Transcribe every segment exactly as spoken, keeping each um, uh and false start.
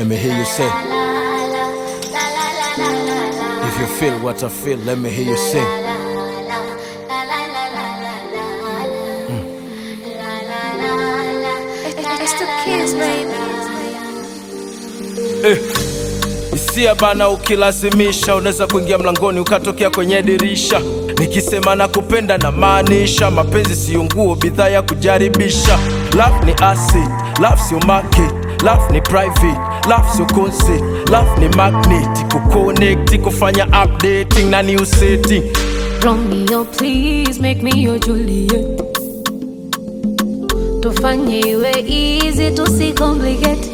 Let me hear you say. If you feel what I feel, let me hear you sing. Mm. It's the kids, baby. Eh. Isia bana ukilazimisha, unaweza kuingia mlangoni ukatokea kwenye dirisha. Nikisema na kupenda na maanisha, mapenzi siyo nguo, bidhaa ya kujaribisha. Love ni acid, love siyo market, love ni private, love siyo concert, love ni magnet, kuconnect, kufanya updating na new setting. Romeo, please make me your Juliet. Tufanye iwe easy, tusi complicate.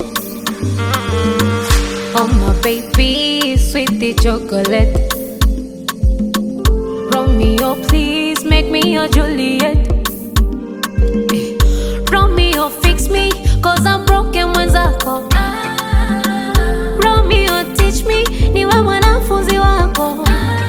Oh my baby, sweetie chocolate. Romeo, please make me your Juliet. Romeo, fix me, cause I'm broken mwenzako. Romeo, teach me, niwe mwanafunzi wako.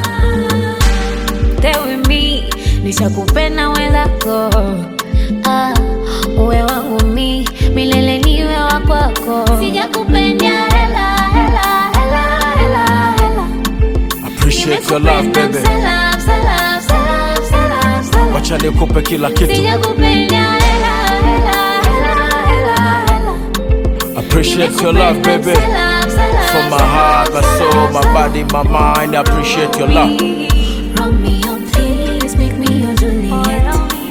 Stay with me, nishakupenda mwenzako. Ah, uwe wangu mi, milele niwe wakwako. Sijakupenda hela, hela, hela, hela, hela. Appreciate your love, baby. Salam, salam, salam, salam, salam. Wacha nikupe kila kitu. Sijakupenda hela, hela, hela, hela, hela. Appreciate your love, baby. Salam, salam, From my heart, my soul, my body, my mind, I appreciate your love. Romeo, please make me your Juliet.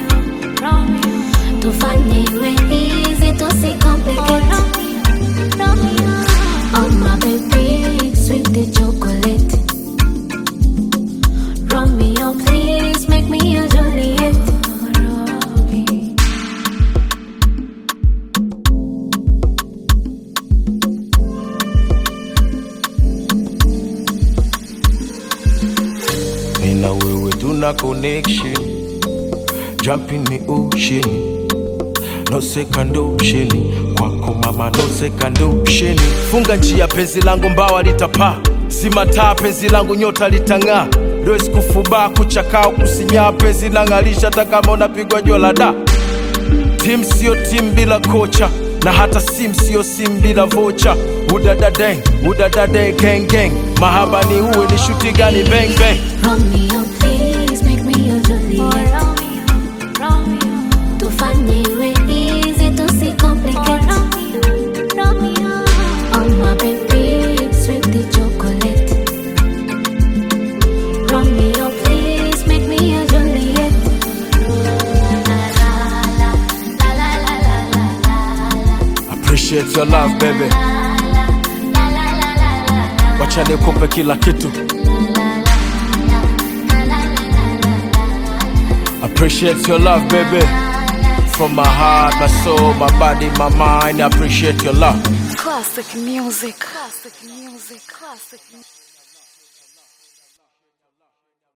Tufanye iwe easy, tusi complicate. Oh my baby, sweetie chocolate. Romeo, please make me your Juliet. Mina wewe tuna connection, jump in the ocean. No second option, kwako mama no second option. Funga njia penzi langu mbawa litapaa, zima taa penzi langu nyota litang'aa. Dois kufuba kuchakao kusinya penzi langalisha takama unapigwa jua la da. Team sio team bila kocha, na hata sim sio sim bila vocha. Udada dang, udada dang, gang gang. Mahaba ni uwe ni shuti gani bang bang. Romeo, please make me your Juliet. Tufanye iwe easy, tusi complicate. Oh my baby, sweetie chocolate. Romeo, please make me your Juliet. Appreciate your love, baby. Wacha nikupe kila kitu. Appreciate your love, baby. From my heart, my soul, my body, my mind, I appreciate your love. Classic music. Classic music. Classic music.